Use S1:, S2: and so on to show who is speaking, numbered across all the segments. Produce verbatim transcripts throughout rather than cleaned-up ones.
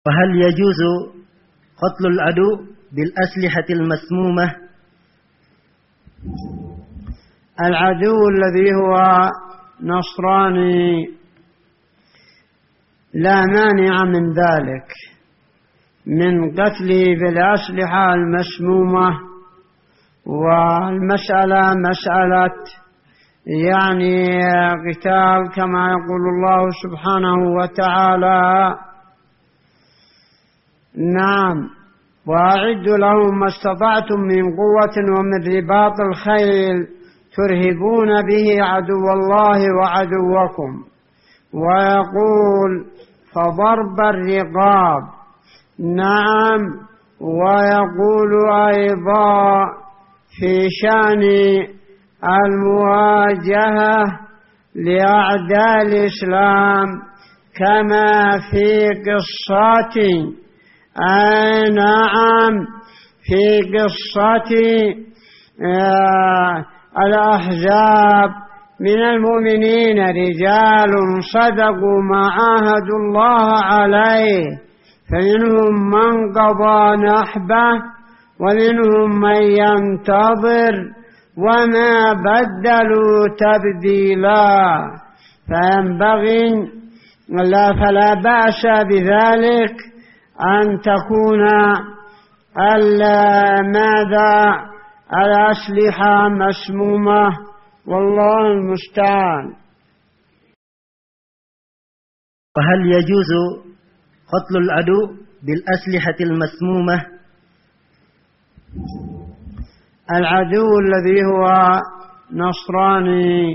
S1: وهل يجوز قتل العدو بالأسلحة المسمومة؟
S2: العدو الذي هو نصراني لا مانع من ذلك، من قتله بالأسلحة المسمومة. والمسألة مسألة يعني قتال كما يقول الله سبحانه وتعالى: نعم، وأعدوا لهم ما استطعتم من قوة ومن رباط الخيل ترهبون به عدو الله وعدوكم. ويقول: فضرب الرقاب. نعم، ويقول أيضا في شأن المواجهة لأعداء الإسلام كما في قصة أي نعم في قصة آه الأحزاب من المؤمنين رجال صدقوا ما عاهدوا الله عليه، فمنهم من قضى نحبه ومنهم من ينتظر وما بدلوا تبديلا. فينبغي لا فلا بأس بذلك أن تكون ماذا الأسلحة مسمومة، والله المستعان.
S1: وهل يجوز قتل العدو بالأسلحة المسمومة؟
S2: العدو الذي هو نصراني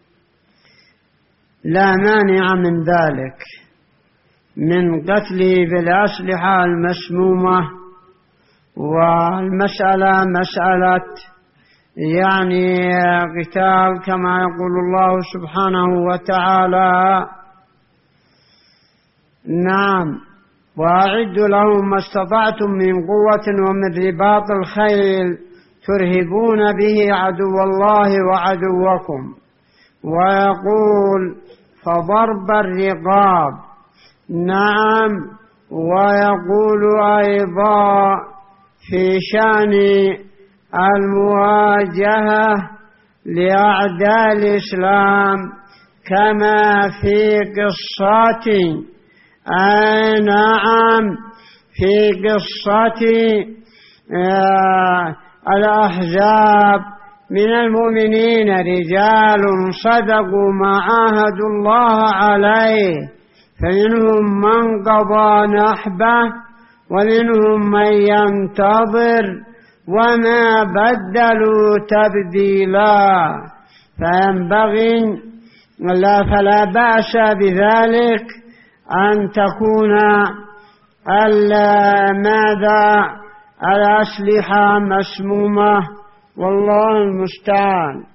S2: لا مانع من ذلك، من قتله بالأسلحة المسمومة. والمسألة مسألة يعني قتال كما يقول الله سبحانه وتعالى: نعم، وأعدوا لهم ما استطعتم من قوة ومن رباط الخيل ترهبون به عدو الله وعدوكم. ويقول: فضرب الرقاب. نعم، ويقول أيضا في شأن المواجهة لأعداء الإسلام كما في قصة أي نعم في قصة آه الأحزاب من المؤمنين رجال صدقوا ما عاهدوا الله عليه، فمنهم من قضى نحبه ومنهم من ينتظر وما بدلوا تبديلا. فينبغي لا فلا بأس بذلك أن تكون ماذا الأسلحة مسمومة، والله المستعان.